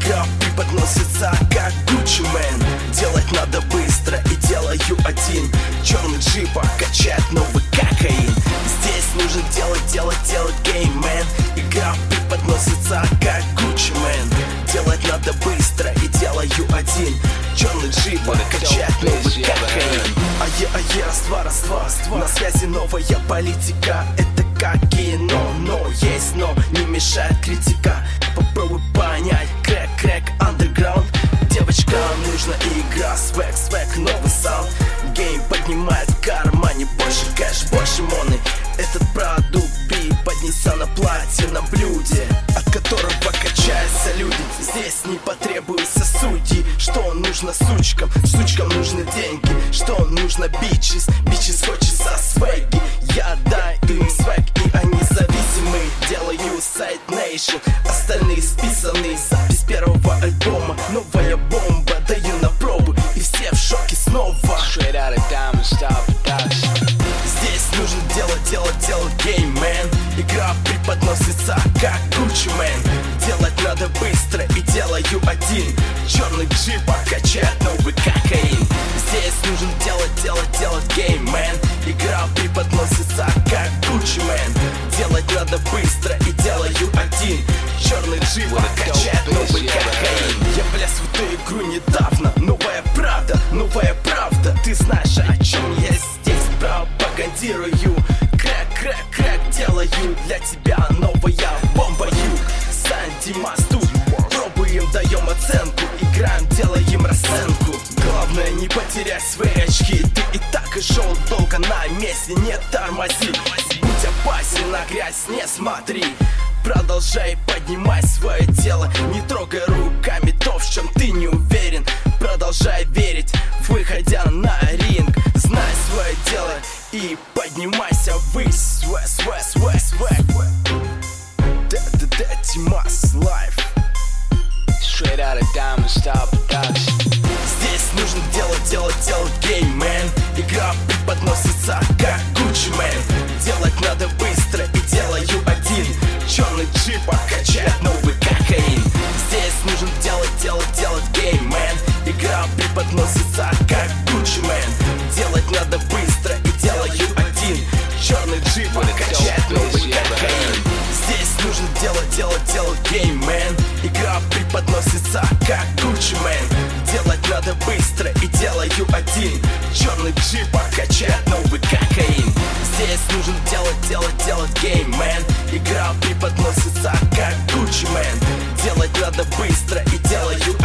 Игра преподносится как Gucci Mane. Делать надо быстро и делаю один. Черный джипа качает новый кокаин. Здесь нужно делать гейммен. Игра преподносится как Gucci Mane. Делать надо быстро и делаю один. Черный джипа качает новый кокаин. Раз-два, на связи новая политика. Это как кино, но есть но, не мешает критика. Попробуй понять, крэк, андерграунд. Девочкам нужна игра, свек, новый саунд. Гейм поднимает в кармане больше кэш, больше моны. Этот продукт поднесен на платиновом блюде, от которого качаются люди. Здесь не потребуются судьи. Что нужно сучкам? Сучкам нужны деньги. Что нужно бичес? Бичес хочется свеги. Я даю им свег, и они зависимы. Делаю сайт Nation, остальные списаны. Запись первого альбома, новая бомба. Даю на пробу, и все в шоке снова. Здесь нужно делать гейммен. Игра преподносится как Gucci Mane. Делать надо быстро и делаю один. Черный джипа качает новый кокаин. Здесь нужно делать гейммен. Игра преподносится как Gucci Mane. Делать надо быстро и делаю один. Черный джипа качает новый кокаин. Я влез в эту игру недавно. Новая правда. Ты знаешь, о чем я здесь пропагандирую. Крэк, делаю для тебя новая бомба. Юг, Сан-Димас тут. Пробуем, даем оценку. Играем, делаем расценку. Главное не потерять свои очки. Ты и так и шел долго на месте. Не тормози, будь опасен, на грязь не смотри. Продолжай поднимать свое тело. Не трогай руками то, в чем ты не уверен. Продолжай верить, выходя на ринг. Знай свое дело и поднимайся ввысь. Димас Life. Straight out of Diamond Star Production. Здесь нужно делать гейммен. Игра преподносится как Gucci Mane. Делать надо быстро и делаю один. Черный джипа качает новый кокаин. Здесь нужно делать гейммен. Игра преподносится как Gucci Mane. Делать надо быстро и делаю один. Черный джипа качает новый кокаин. Здесь нужно делать гейммен. Игра преподносится как Gucci Mane. Делать надо быстро и делаю один. Черный джипа качает новый кокаин. Здесь нужно делать гейммен. Игра преподносится как Gucci Mane. Делать надо быстро и делаю